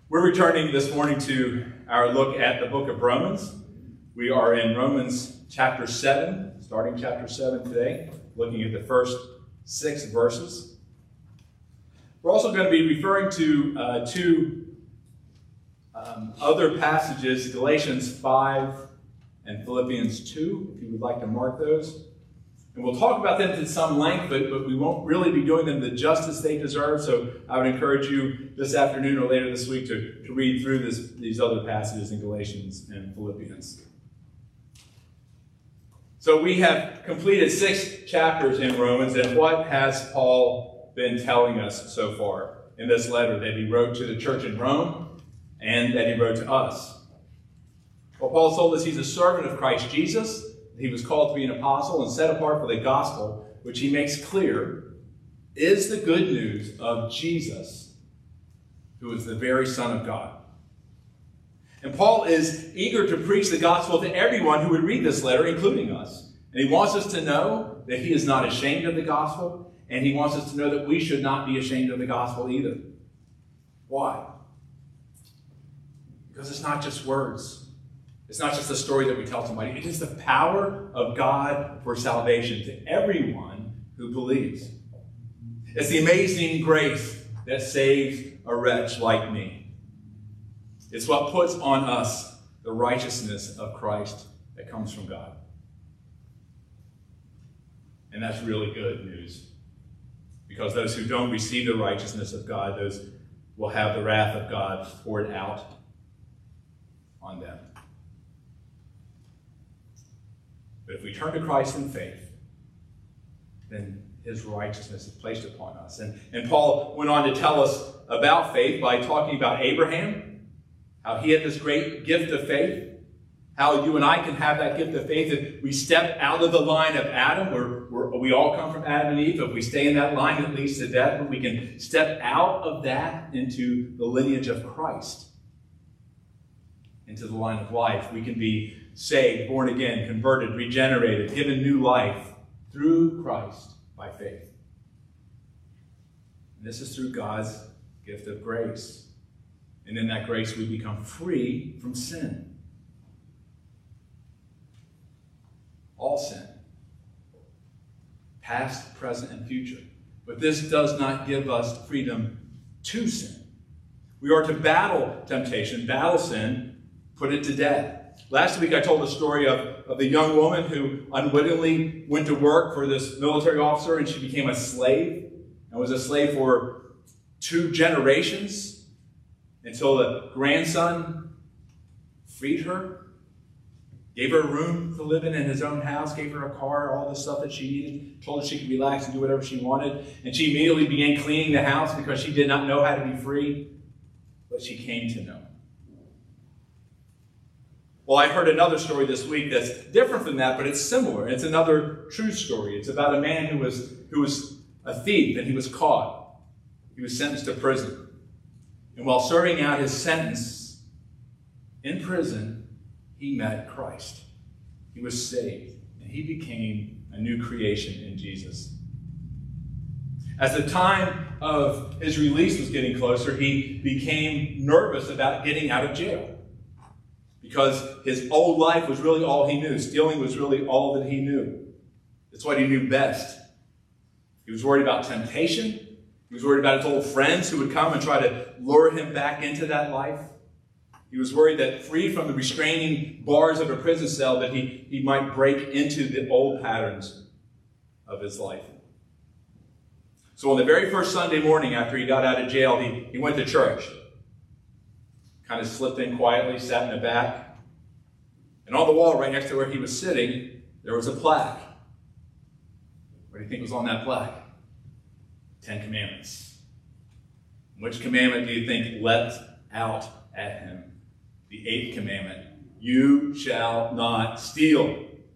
We're returning this morning to our look at the book of Romans. We are in Romans chapter 7, starting chapter 7 today, looking at the first 6 verses. We're also going to be referring to two other passages, Galatians 5 and Philippians 2, if you would like to mark those. And we'll talk about them to some length, but we won't really be doing them the justice they deserve. So I would encourage you this afternoon or later this week to read through these other passages in Galatians and Philippians. So we have completed 6 chapters in Romans, and what has Paul been telling us so far in this letter that he wrote to the church in Rome and that he wrote to us? Well, Paul told us he's a servant of Christ Jesus. He was called to be an apostle and set apart for the gospel, which he makes clear is the good news of Jesus, who is the very Son of God. And Paul is eager to preach the gospel to everyone who would read this letter, including us. And he wants us to know that he is not ashamed of the gospel, and he wants us to know that we should not be ashamed of the gospel either. Why? Because it's not just words. It's not just a story that we tell somebody. It is the power of God for salvation to everyone who believes. It's the amazing grace that saves a wretch like me. It's what puts on us the righteousness of Christ that comes from God. And that's really good news. Because those who don't receive the righteousness of God, those will have the wrath of God poured out on them. But if we turn to Christ in faith, then his righteousness is placed upon us. And Paul went on to tell us about faith by talking about Abraham, how he had this great gift of faith, how you and I can have that gift of faith if we step out of the line of Adam, where we all come from Adam and Eve. If we stay in that line that leads to death, but we can step out of that into the lineage of Christ, into the line of life. We can be saved, born again, converted, regenerated, given new life through Christ by faith. And this is through God's gift of grace. And in that grace we become free from sin. All sin. Past, present, and future. But this does not give us freedom to sin. We are to battle temptation, battle sin, put it to death. Last week I told the story of the young woman who unwittingly went to work for this military officer, and she became a slave and was a slave for 2 generations until the grandson freed her, gave her a room to live in his own house, gave her a car, all the stuff that she needed, told her she could relax and do whatever she wanted. And she immediately began cleaning the house because she did not know how to be free, but she came to know. Well, I heard another story this week that's different from that, but it's similar. It's another true story. It's about a man who was a thief, and he was caught. He was sentenced to prison. And while serving out his sentence in prison, he met Christ. He was saved, and he became a new creation in Jesus. As the time of his release was getting closer, he became nervous about getting out of jail. Because his old life was really all he knew. Stealing was really all that he knew. It's what he knew best. He was worried about temptation. He was worried about his old friends who would come and try to lure him back into that life. He was worried that, free from the restraining bars of a prison cell, that he might break into the old patterns of his life. So on the very first Sunday morning after he got out of jail, he went to church. Kind of slipped in quietly, sat in the back. And on the wall right next to where he was sitting, there was a plaque. What do you think was on that plaque? 10 Commandments. Which commandment do you think leapt out at him? The 8th commandment. You shall not steal.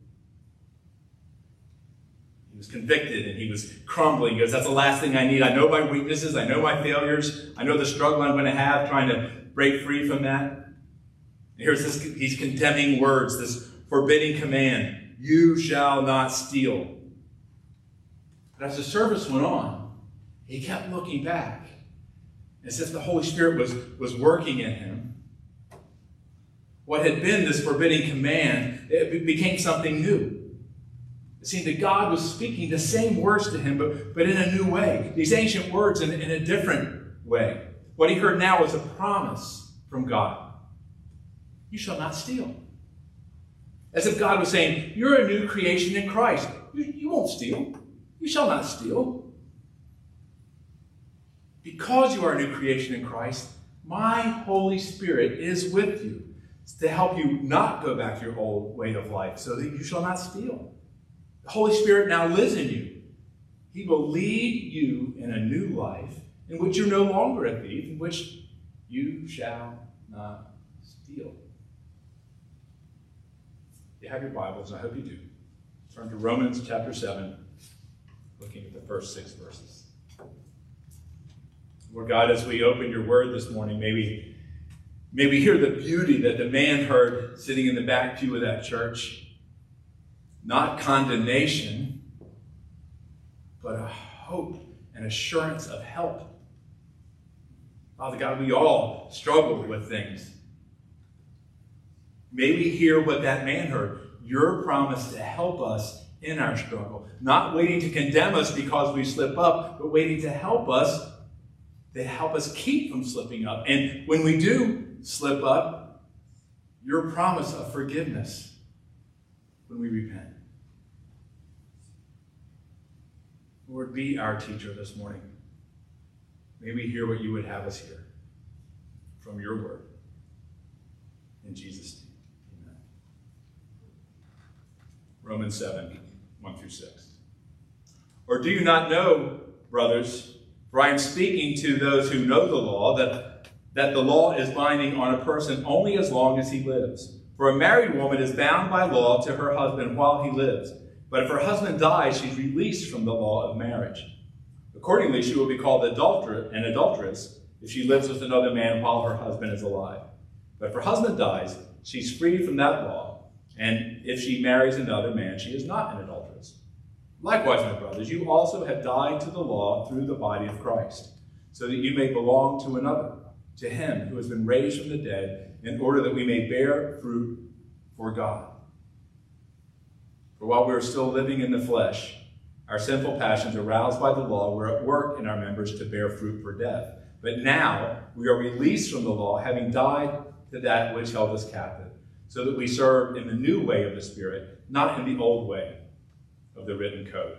He was convicted and he was crumbling. He goes, that's the last thing I need. I know my weaknesses. I know my failures. I know the struggle I'm going to have trying to break free from that. And here's these condemning words, this forbidding command. You shall not steal. But as the service went on, he kept looking back As if the Holy Spirit was working in him. What had been this forbidding command, it became something new. It seemed that God was speaking the same words to him, but in a new way. These ancient words in a different way. What he heard now was a promise from God. You shall not steal. As if God was saying, you're a new creation in Christ. You won't steal. You shall not steal. Because you are a new creation in Christ, my Holy Spirit is with you to help you not go back to your old way of life so that you shall not steal. The Holy Spirit now lives in you. He will lead you in a new life in which you're no longer a thief, in which you shall not steal. You have your Bibles, and I hope you do. Turn to Romans chapter 7, looking at the first 6 verses. Lord God, as we open your word this morning, may we hear the beauty that the man heard sitting in the back pew of that church. Not condemnation, but a hope and assurance of help. Father God, we all struggle with things. May we hear what that man heard. Your promise to help us in our struggle. Not waiting to condemn us because we slip up, but waiting to help us keep from slipping up. And when we do slip up, your promise of forgiveness when we repent. Lord, be our teacher this morning. May we hear what you would have us hear from your word. In Jesus' name, amen. Romans 7, 1 through 6. Or do you not know, brothers, for I am speaking to those who know the law, that the law is binding on a person only as long as he lives. For a married woman is bound by law to her husband while he lives. But if her husband dies, she's released from the law of marriage. Accordingly, she will be called an adulteress if she lives with another man while her husband is alive. But if her husband dies, she's freed from that law. And if she marries another man, she is not an adulteress. Likewise, my brothers, you also have died to the law through the body of Christ, so that you may belong to another, to him who has been raised from the dead, in order that we may bear fruit for God. For while we are still living in the flesh, our sinful passions aroused by the law were at work in our members to bear fruit for death. But now we are released from the law, having died to that which held us captive, so that we serve in the new way of the Spirit, not in the old way of the written code.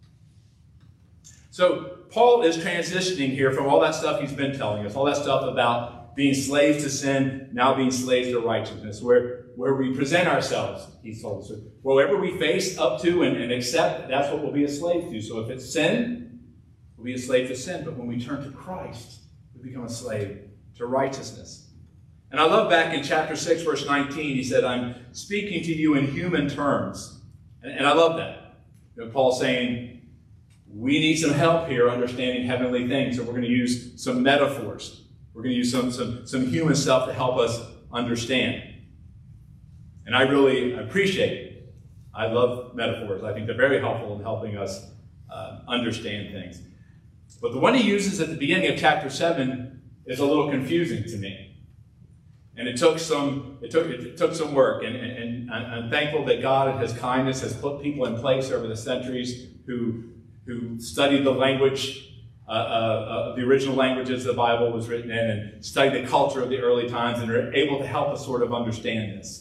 So Paul is transitioning here from all that stuff he's been telling us, all that stuff about being slaves to sin, now being slaves to righteousness, where we present ourselves, he's told us. Whatever we face up to and accept, that's what we'll be a slave to. So if it's sin, we'll be a slave to sin. But when we turn to Christ, we become a slave to righteousness. And I love back in chapter 6, verse 19, he said, I'm speaking to you in human terms. And I love that. You know, Paul's saying, we need some help here understanding heavenly things. So we're going to use some metaphors. We're going to use some human stuff to help us understand. And I really appreciate it. I love metaphors. I think they're very helpful in helping us understand things. But the one he uses at the beginning of chapter 7 is a little confusing to me. And it took some work. And I'm thankful that God, in his kindness, has put people in place over the centuries who studied the language, the original languages the Bible was written in, and studied the culture of the early times, and are able to help us sort of understand this.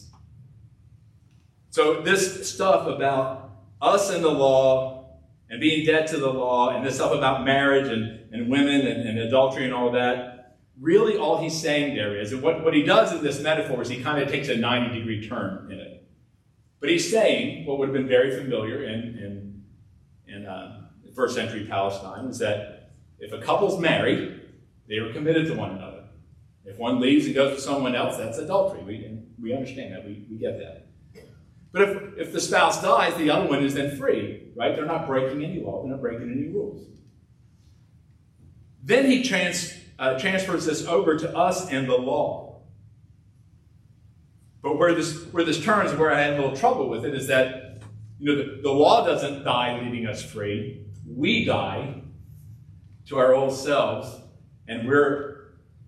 So this stuff about us and the law and being dead to the law, and this stuff about marriage and women and adultery and all that, really all he's saying there is, and what he does in this metaphor is he kind of takes a 90-degree turn in it. But he's saying what would have been very familiar in first century Palestine, is that if a couple's married, they are committed to one another. If one leaves and goes to someone else, that's adultery. We understand that. We get that. But if the spouse dies, the other one is then free, right? They're not breaking any law. They're not breaking any rules. Then he transfers this over to us and the law. But where this turns, where I had a little trouble with it, is that the law doesn't die leaving us free. We die to our old selves, and we're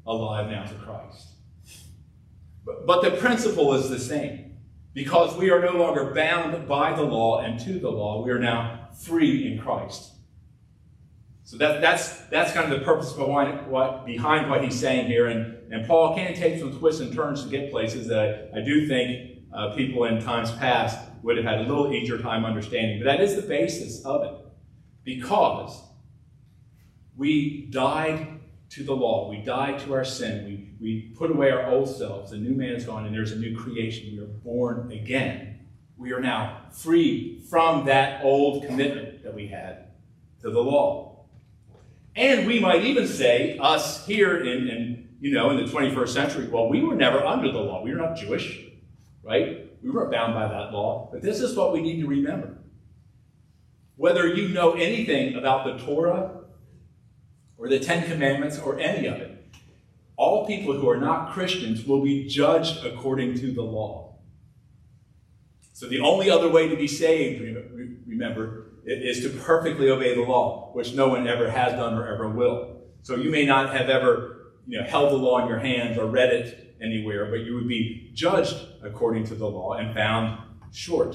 alive now to Christ. But the principle is the same. Because we are no longer bound by the law and to the law, we are now free in Christ. So that's kind of the purpose behind what he's saying here. And Paul can take some twists and turns to get places that I do think people in times past would have had a little easier time understanding. But that is the basis of it. Because we died to the law. We died to our sin. We put away our old selves. The new man is gone, and there's a new creation. We are born again. We are now free from that old commitment that we had to the law. And we might even say, us here in the 21st century, well, we were never under the law. We were not Jewish, right? We weren't bound by that law. But this is what we need to remember. Whether you know anything about the Torah or the Ten Commandments or any of it, all people who are not Christians will be judged according to the law. So the only other way to be saved, remember, is to perfectly obey the law, which no one ever has done or ever will. So you may not have ever held the law in your hands or read it anywhere, but you would be judged according to the law and found short.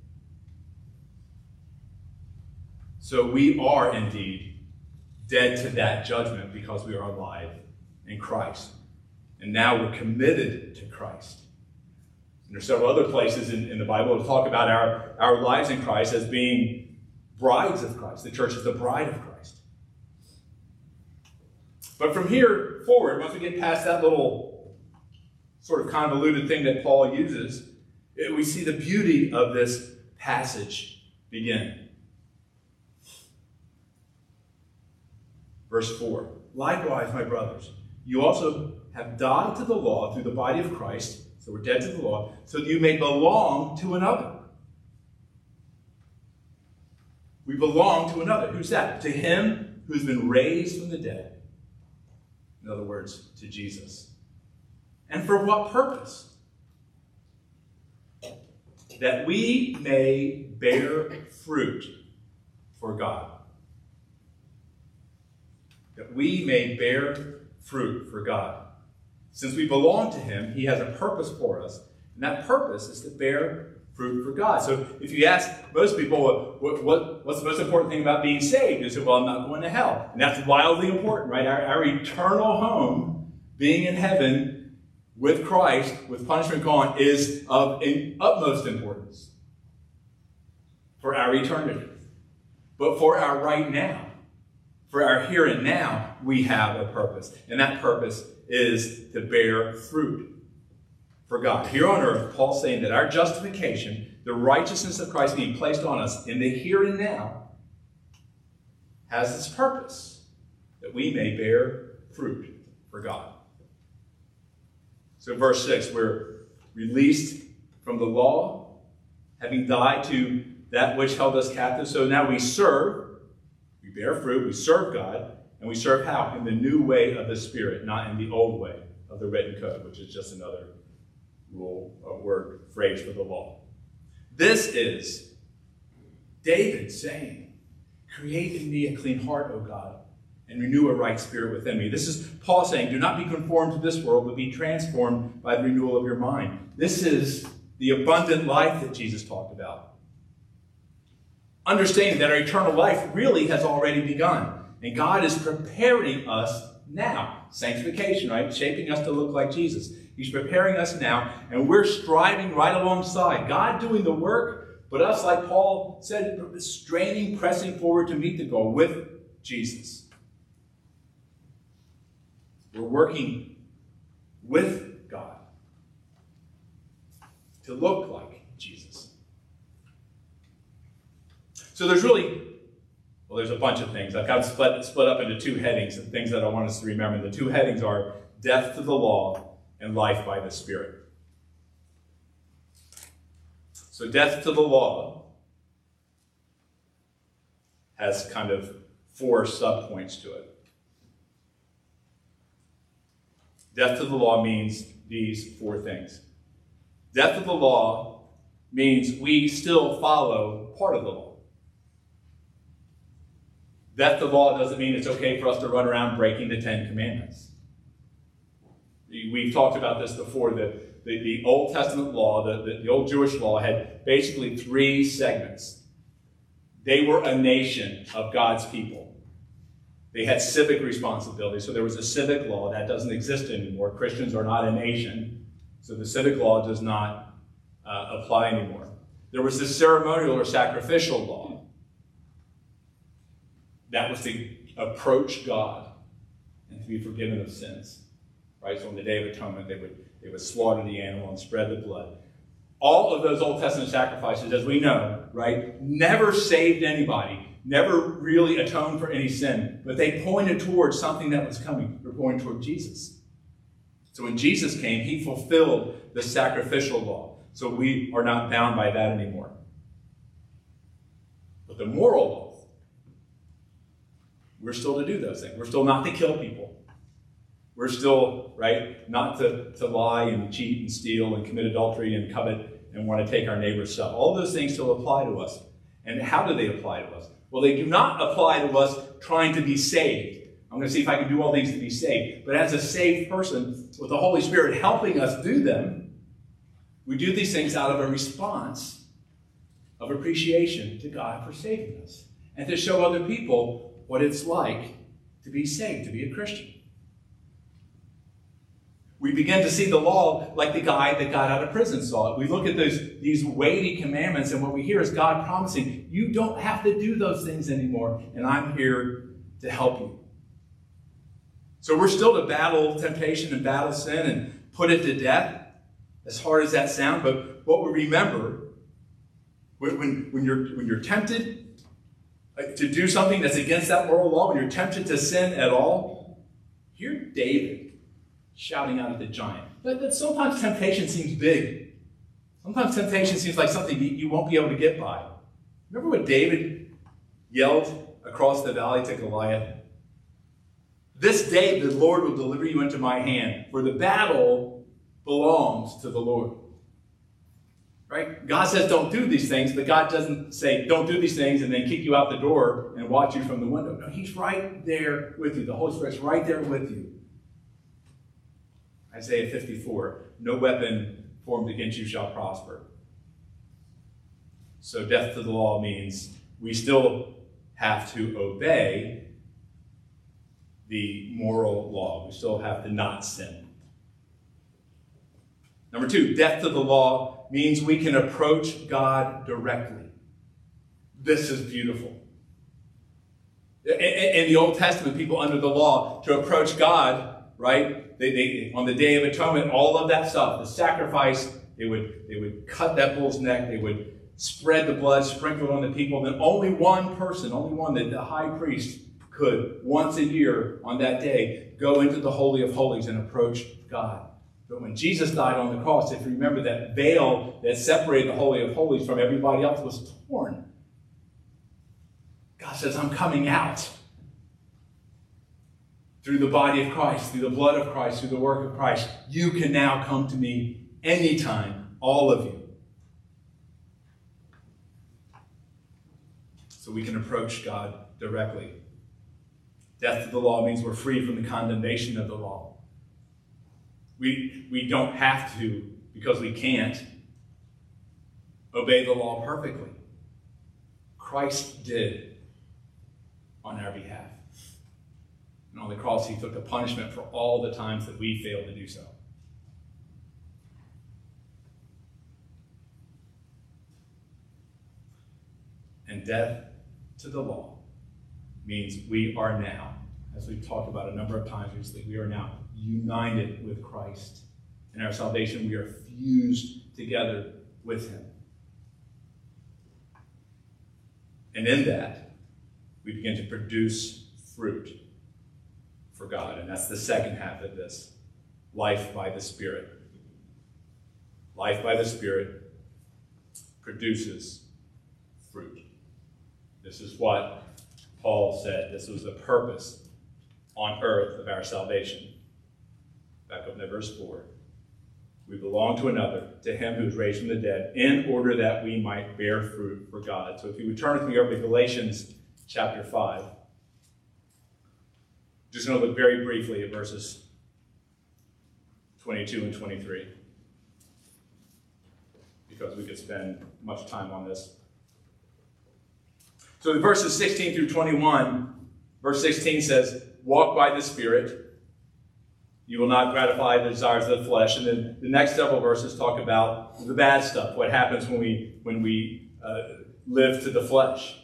So we are indeed dead to that judgment because we are alive in Christ. And now we're committed to Christ. And there's several other places in the Bible that talk about our lives in Christ as being brides of Christ. The church is the bride of Christ. But from here forward, once we get past that little sort of convoluted thing that Paul uses, we see the beauty of this passage begin. Verse 4, likewise, my brothers, you also have died to the law through the body of Christ, so we're dead to the law, so that you may belong to another. We belong to another. Who's that? To him who's been raised from the dead. In other words, to Jesus. And for what purpose? That we may bear fruit for God. That we may bear fruit for God. Since we belong to him, he has a purpose for us, and that purpose is to bear fruit for God. So if you ask most people, what's the most important thing about being saved? They say, well, I'm not going to hell. And that's wildly important, right? Our eternal home, being in heaven with Christ, with punishment gone, is of utmost importance for our eternity. But for our right now, for our here and now, we have a purpose. And that purpose is to bear fruit for God. Here on earth, Paul's saying that our justification, the righteousness of Christ being placed on us in the here and now, has this purpose, that we may bear fruit for God. So verse 6, we're released from the law, having died to that which held us captive. So now we serve. We bear fruit, we serve God, and we serve how? In the new way of the Spirit, not in the old way of the written code, which is just another rule, a word, phrase for the law. This is David saying, create in me a clean heart, O God, and renew a right spirit within me. This is Paul saying, do not be conformed to this world, but be transformed by the renewal of your mind. This is the abundant life that Jesus talked about. Understanding that our eternal life really has already begun. And God is preparing us now. Sanctification, right? Shaping us to look like Jesus. He's preparing us now, and we're striving right alongside. God doing the work, but us, like Paul said, straining, pressing forward to meet the goal with Jesus. We're working with God to look like Jesus. So there's a bunch of things. I've got it split up into two headings of things that I want us to remember. The two headings are death to the law and life by the Spirit. So death to the law has kind of 4 subpoints to it. Death to the law means these 4 things. Death to the law means we still follow part of the law. Death to the law doesn't mean it's okay for us to run around breaking the 10 Commandments. We've talked about this before. The Old Testament law, the old Jewish law, had basically three segments. They were a nation of God's people. They had civic responsibility. So there was a civic law that doesn't exist anymore. Christians are not a nation, so the civic law does not apply anymore. There was the ceremonial or sacrificial law. That was to approach God and to be forgiven of sins. Right? So on the Day of Atonement, they would slaughter the animal and spread the blood. All of those Old Testament sacrifices, as we know, right, never saved anybody, never really atoned for any sin, but they pointed towards something that was coming. They were pointing toward Jesus. So when Jesus came, he fulfilled the sacrificial law. So we are not bound by that anymore. But the moral law, we're still to do those things. We're still not to kill people. We're still, right, not to lie and cheat and steal and commit adultery and covet and want to take our neighbor's stuff. All those things still apply to us. And how do they apply to us? Well, they do not apply to us trying to be saved. I'm going to see if I can do all things to be saved. But as a saved person, with the Holy Spirit helping us do them, we do these things out of a response of appreciation to God for saving us. And to show other people what it's like to be saved, to be a Christian. We begin to see the law like the guy that got out of prison saw it. We look at these weighty commandments, and what we hear is God promising, you don't have to do those things anymore, and I'm here to help you. So we're still to battle temptation and battle sin and put it to death, as hard as that sounds. But what we remember, when you're tempted to do something that's against that moral law, when you're tempted to sin at all, hear David shouting out at the giant. But sometimes temptation seems big. Sometimes temptation seems like something you won't be able to get by. Remember what David yelled across the valley to Goliath? This day the Lord will deliver you into my hand, for the battle belongs to the Lord. Right? God says don't do these things, but God doesn't say don't do these things and then kick you out the door and watch you from the window. No, he's right there with you. The Holy Spirit's right there with you. Isaiah 54, no weapon formed against you shall prosper. So death to the law means we still have to obey the moral law. We still have to not sin. Number two, death to the law means we can approach God directly. This is beautiful. In the Old Testament, people under the law, to approach God, right? They on the Day of Atonement, all of that stuff, the sacrifice, they would cut that bull's neck, they would spread the blood, sprinkle it on the people. Then only one person, only one, that the high priest could, once a year on that day, go into the Holy of Holies and approach God. But when Jesus died on the cross, if you remember, that veil that separated the Holy of Holies from everybody else was torn. God says, I'm coming out. Through the body of Christ, through the blood of Christ, through the work of Christ, you can now come to me anytime, all of you. So we can approach God directly. Death to the law means we're free from the condemnation of the law. We don't have to, because we can't, obey the law perfectly. Christ did on our behalf. And on the cross, he took the punishment for all the times that we failed to do so. And death to the law means we are now, as we've talked about a number of times recently, we are now united with Christ. In our salvation, we are fused together with him. And in that, we begin to produce fruit for God. And that's the second half of this. Life by the Spirit. Life by the Spirit produces fruit. This is what Paul said. This was the purpose on earth of our salvation. Back up to verse 4. We belong to another, to him who is raised from the dead, in order that we might bear fruit for God. So if you would turn with me over to Galatians chapter 5. Just going to look very briefly at verses 22 and 23, because we could spend much time on this. So in verses 16 through 21, verse 16 says, walk by the Spirit. You will not gratify the desires of the flesh. And then the next several verses talk about the bad stuff, what happens when we live to the flesh.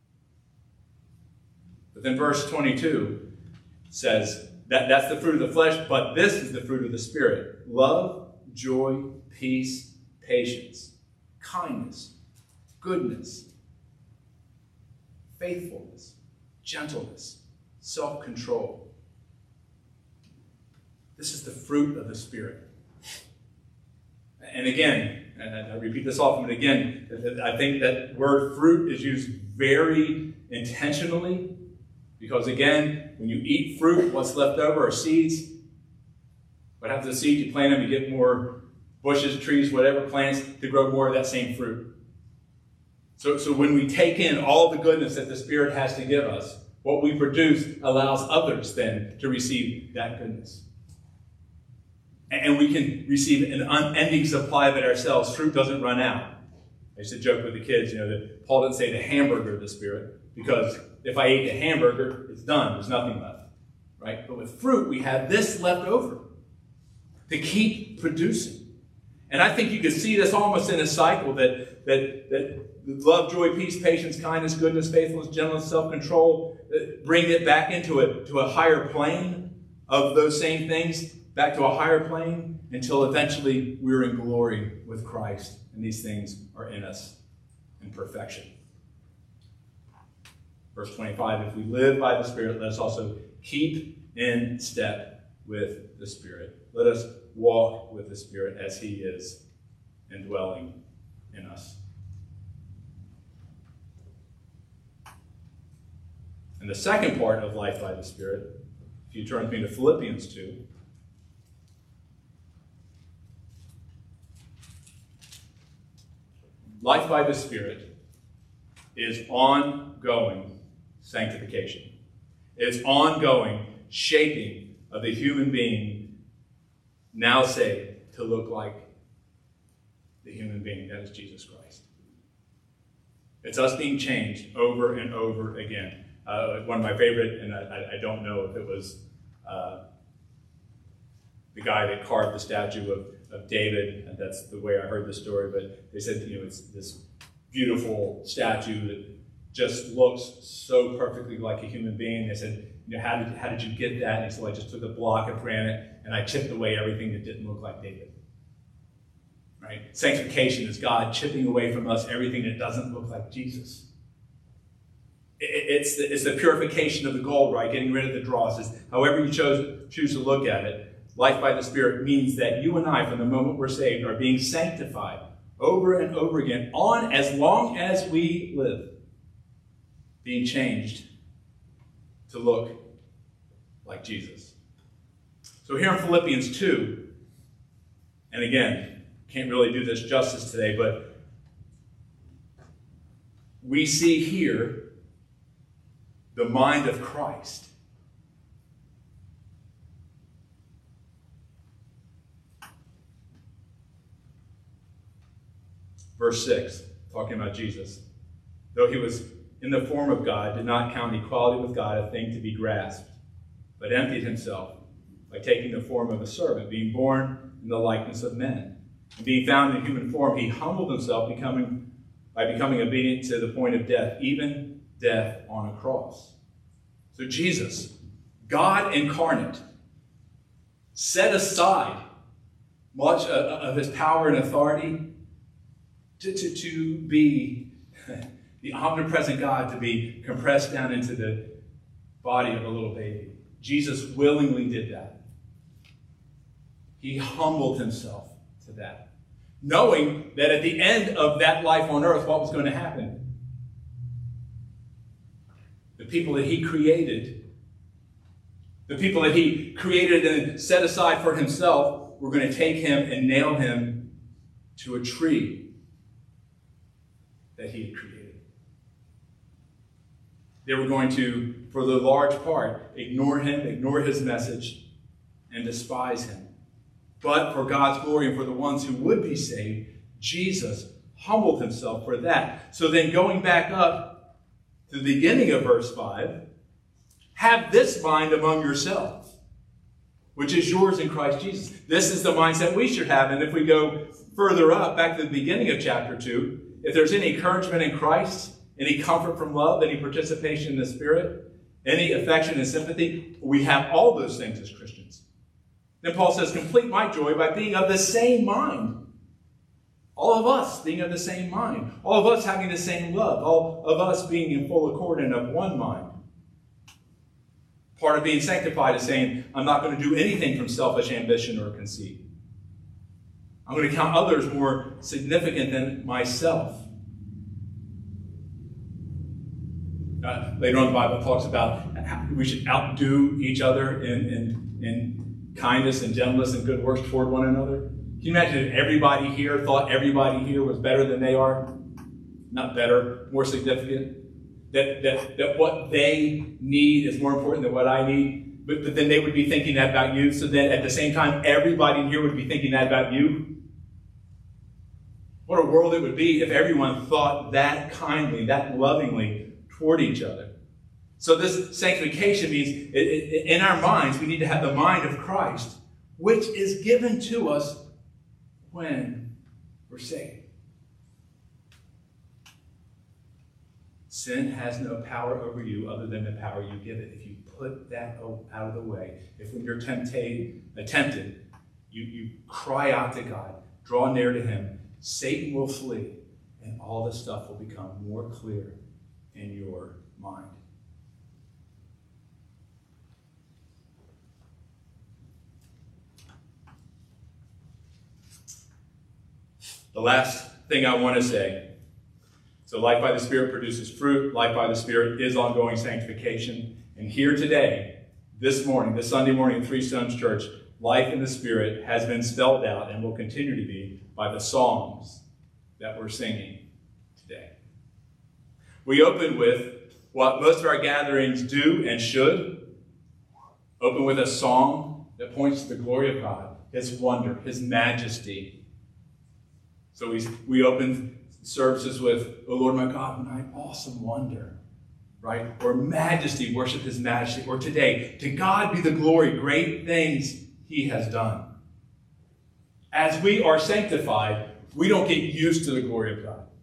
But then verse 22 says that's the fruit of the flesh, but this is the fruit of the Spirit: love, joy, peace, patience, kindness, goodness, faithfulness, gentleness, self-control. This is the fruit of the Spirit. And again, and I repeat this often, but again, I think that word fruit is used very intentionally, because again, when you eat fruit, what's left over are seeds. What happens to the seeds? You plant them, you get more bushes, trees, whatever, plants to grow more of that same fruit. So when we take in all the goodness that the Spirit has to give us, what we produce allows others then to receive that goodness. And we can receive an unending supply of it ourselves. Fruit doesn't run out. I used to joke with the kids, that Paul didn't say the hamburger of the Spirit, because if I ate the hamburger, it's done. There's nothing left, right? But with fruit, we have this left over to keep producing. And I think you can see this almost in a cycle that love, joy, peace, patience, kindness, goodness, faithfulness, gentleness, self-control, bring it back into a higher plane of those same things, back to a higher plane, until eventually we're in glory with Christ, and these things are in us in perfection. Verse 25, if we live by the Spirit, let us also keep in step with the Spirit. Let us walk with the Spirit as He is indwelling in us. And the second part of life by the Spirit, if you turn with me to Philippians 2, life by the Spirit is ongoing sanctification. It's ongoing shaping of the human being, now saved, to look like the human being that is Jesus Christ. It's us being changed over and over again. One of my favorite, and I don't know if it was the guy that carved the statue of David, and that's the way I heard the story, but they said, it's this beautiful statue that just looks so perfectly like a human being. They said, how did you get that? And he said, I just took a block of granite and I chipped away everything that didn't look like David. Right? Sanctification is God chipping away from us everything that doesn't look like Jesus. It's the purification of the gold, right? Getting rid of the dross. However you choose to look at it, life by the Spirit means that you and I, from the moment we're saved, are being sanctified over and over again, on as long as we live, being changed to look like Jesus. So here in Philippians 2, and again, can't really do this justice today, but we see here the mind of Christ. Verse 6, talking about Jesus. Though he was in the form of God, did not count equality with God a thing to be grasped, but emptied himself by taking the form of a servant, being born in the likeness of men. And being found in human form, he humbled himself by becoming obedient to the point of death, even death on a cross. So Jesus, God incarnate, set aside much of his power and authority to be the omnipresent God, to be compressed down into the body of a little baby. Jesus willingly did that. He humbled himself to that, knowing that at the end of that life on earth, what was going to happen? The people that he created, and set aside for himself, were going to take him and nail him to a tree that he had created. They were going to, for the large part, ignore him, ignore his message, and despise him. But for God's glory and for the ones who would be saved, Jesus humbled himself for that. So then going back up to the beginning of verse 5, have this mind among yourselves, which is yours in Christ Jesus. This is the mindset we should have. And if we go further up, back to the beginning of chapter 2, if there's any encouragement in Christ, any comfort from love, any participation in the Spirit, any affection and sympathy, we have all those things as Christians. Then Paul says, complete my joy by being of the same mind. All of us being of the same mind. All of us having the same love. All of us being in full accord and of one mind. Part of being sanctified is saying, I'm not going to do anything from selfish ambition or conceit. I'm going to count others more significant than myself. Later on, the Bible talks about how we should outdo each other in kindness and gentleness and good works toward one another. Can you imagine if everybody here thought everybody here was better than they are? Not better, more significant. That what they need is more important than what I need. But then they would be thinking that about you. So then at the same time, everybody in here would be thinking that about you. What a world it would be if everyone thought that kindly, that lovingly toward each other. So this sanctification means in our minds, we need to have the mind of Christ, which is given to us when we're saved. Sin has no power over you other than the power you give it. If you put that out of the way, if when you're tempted, you cry out to God, draw near to him, Satan will flee, and all this stuff will become more clear in your mind. The last thing I want to say, so life by the Spirit produces fruit. Life by the Spirit is ongoing sanctification. And here today, this morning, this Sunday morning at Three Stones Church, life in the Spirit has been spelled out and will continue to be by the songs that we're singing today. We open with what most of our gatherings do and should. Open with a song that points to the glory of God, his wonder, his majesty. So we open services with, O Lord my God, my awesome wonder, right? Or majesty, worship his majesty. Or today, to God be the glory, great things he has done. As we are sanctified, we don't get used to the glory of God.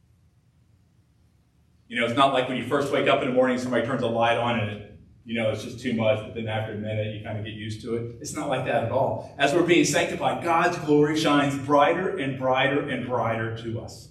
You know, it's not like when you first wake up in the morning, somebody turns a light on and it's just too much, but then after a minute, you kind of get used to it. It's not like that at all. As we're being sanctified, God's glory shines brighter and brighter and brighter to us.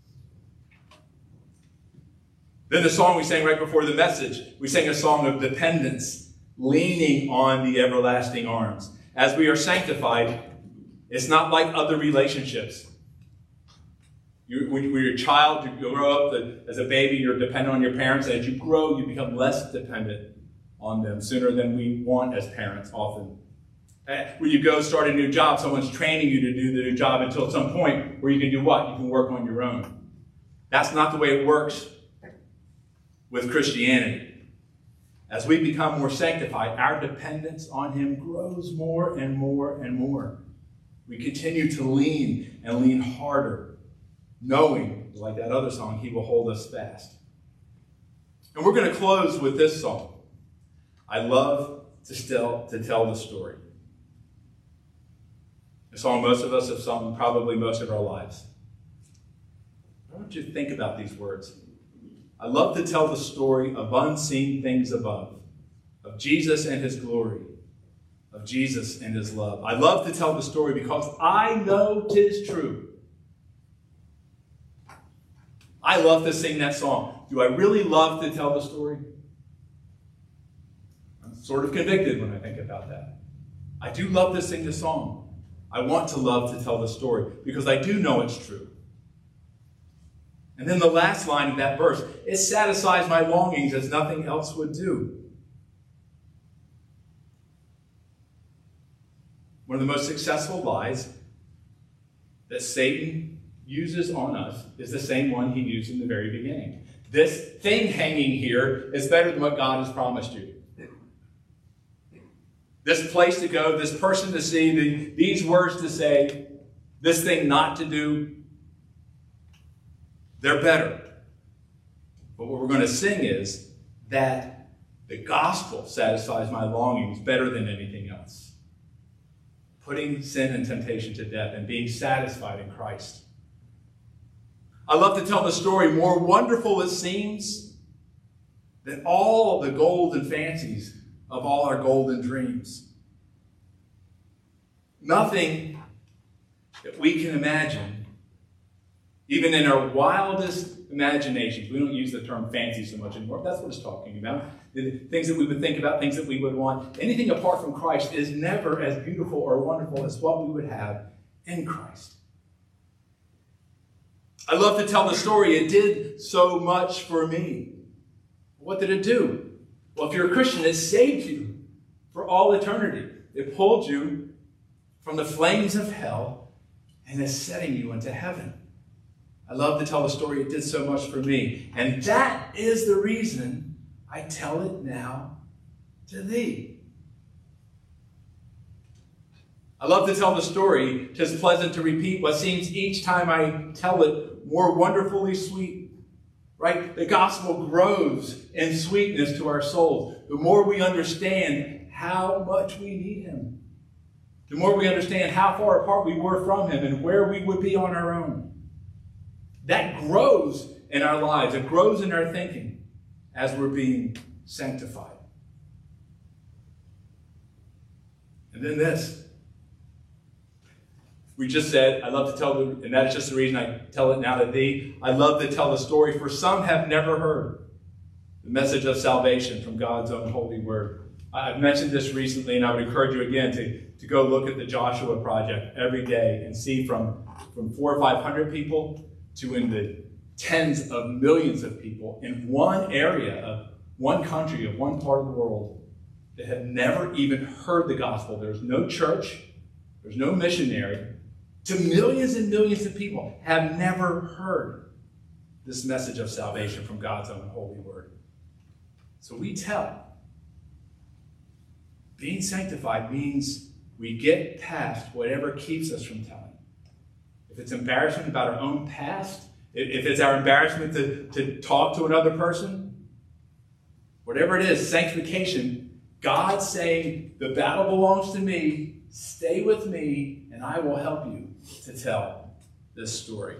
Then the song we sang right before the message, we sang a song of dependence, leaning on the everlasting arms. As we are sanctified, it's not like other relationships. When you're a child, you grow up as a baby, you're dependent on your parents. As you grow, you become less dependent on them sooner than we want as parents often. When you go start a new job, someone's training you to do the new job until some point where you can do what? You can work on your own. That's not the way it works with Christianity. As we become more sanctified, our dependence on him grows more and more and more. We continue to lean and lean harder, knowing, like that other song, he will hold us fast. And we're going to close with this song. I love to tell the story. A song most of us have sung probably most of our lives. I want you to think about these words. I love to tell the story of unseen things above, of Jesus and his glory, of Jesus and his love. I love to tell the story because I know 'tis true. I love to sing that song. Do I really love to tell the story? I'm sort of convicted when I think about that. I do love to sing the song. I want to love to tell the story because I do know it's true. And then the last line of that verse, it satisfies my longings as nothing else would do. One of the most successful lies that Satan uses on us is the same one he used in the very beginning. This thing hanging here is better than what God has promised you. this place to go, this person to see, these words to say, this thing not to do. They're better. But what we're going to sing is that the gospel satisfies my longings better than anything else. Putting sin and temptation to death and being satisfied in Christ. I love to tell the story, more wonderful it seems than all the golden fancies of all our golden dreams. Nothing that we can imagine, even in our wildest imaginations. We don't use the term fancy so much anymore, but that's what it's talking about. The things that we would think about, things that we would want. Anything apart from Christ is never as beautiful or wonderful as what we would have in Christ. I love to tell the story. It did so much for me. What did it do? Well, if you're a Christian, it saved you for all eternity. It pulled you from the flames of hell and is setting you into heaven. I love to tell the story. It did so much for me. And that is the reason I tell it now to thee. I love to tell the story. 'Tis pleasant to repeat what seems each time I tell it more wonderfully sweet. Right? The gospel grows in sweetness to our souls. The more we understand how much we need him. The more we understand how far apart we were from him and where we would be on our own. That grows in our lives. It grows in our thinking as we're being sanctified. And then this. We just said, I love to tell, and that is just the reason I tell it now to thee. I love to tell the story, for some have never heard the message of salvation from God's own holy word. I've mentioned this recently, and I would encourage you again to go look at the Joshua Project every day and see from 400 or 500 people to in the tens of millions of people in one area of one country, of one part of the world that have never even heard the gospel. There's no church, there's no missionary, to millions and millions of people have never heard this message of salvation from God's own holy word. So we tell. Being sanctified means we get past whatever keeps us from telling. If it's embarrassment about our own past, if it's our embarrassment to talk to another person, whatever it is, sanctification, God saying, the battle belongs to me, stay with me, and I will help you to tell this story.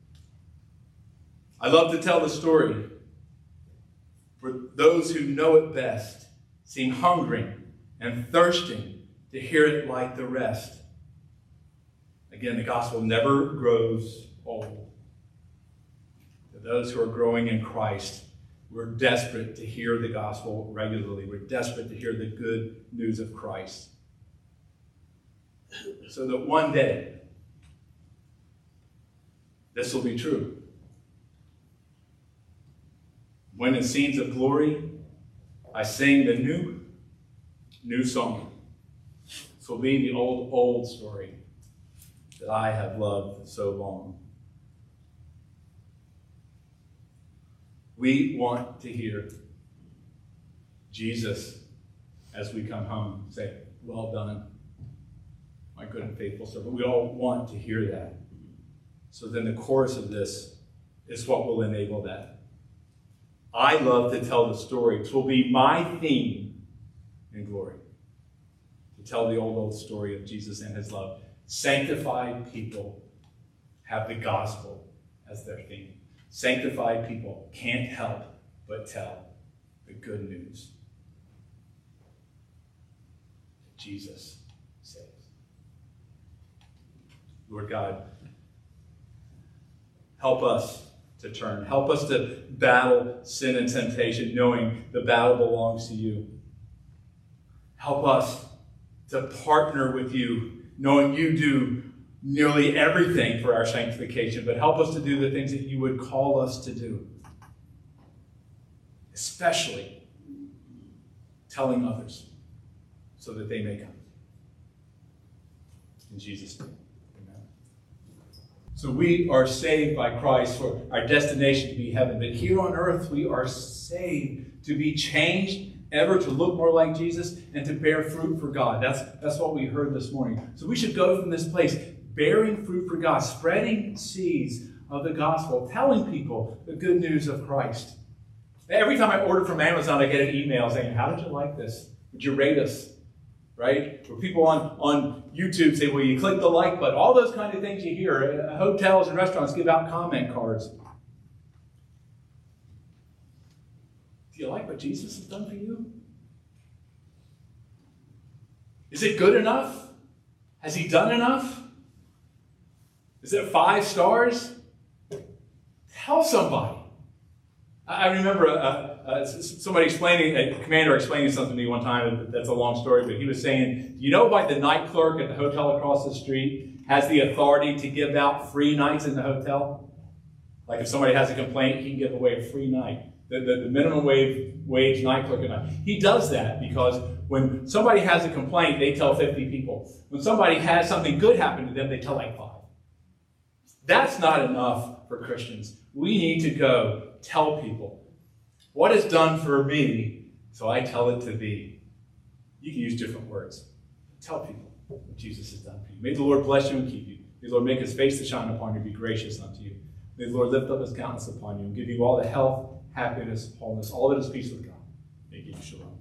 I love to tell the story for those who know it best, seem hungering and thirsting to hear it like the rest. Again, the gospel never grows old. For those who are growing in Christ, we're desperate to hear the gospel regularly. We're desperate to hear the good news of Christ. So that one day, this will be true. When in scenes of glory, I sing the new song. This will be the old story that I have loved so long. We want to hear Jesus as we come home say, well done, my good and faithful servant. We all want to hear that. So then the chorus of this is what will enable that. I love to tell the story. It will be my theme in glory. To tell the old story of Jesus and his love. Sanctified people have the gospel as their theme. Sanctified people can't help but tell the good news. Jesus saves. Lord God, help us to turn. Help us to battle sin and temptation, knowing the battle belongs to you. Help us to partner with you, knowing you do nearly everything for our sanctification, but help us to do the things that you would call us to do. Especially telling others so that they may come. In Jesus' name. So we are saved by Christ for our destination to be heaven. But here on earth, we are saved to be changed ever to look more like Jesus and to bear fruit for God. That's what we heard this morning. So we should go from this place bearing fruit for God, spreading seeds of the gospel, telling people the good news of Christ. Every time I order from Amazon, I get an email saying, how did you like this? Would you rate us? Right? Or people on YouTube say, well, you click the like button. All those kind of things you hear. Hotels and restaurants give out comment cards. Do you like what Jesus has done for you? Is it good enough? Has he done enough? Is it 5 stars? Tell somebody. I remember a commander explaining something to me one time. That's a long story, but he was saying, you know why the night clerk at the hotel across the street has the authority to give out free nights in the hotel? Like if somebody has a complaint, he can give away a free night. The minimum wage night clerk at night. He does that because when somebody has a complaint, they tell 50 people. When somebody has something good happen to them, they tell like 5. That's not enough for Christians. We need to go tell people what is done for me, so I tell it to thee. You can use different words. Tell people what Jesus has done for you. May the Lord bless you and keep you. May the Lord make his face to shine upon you and be gracious unto you. May the Lord lift up his countenance upon you and give you all the health, happiness, wholeness, all that is peace with God. May he give you shalom.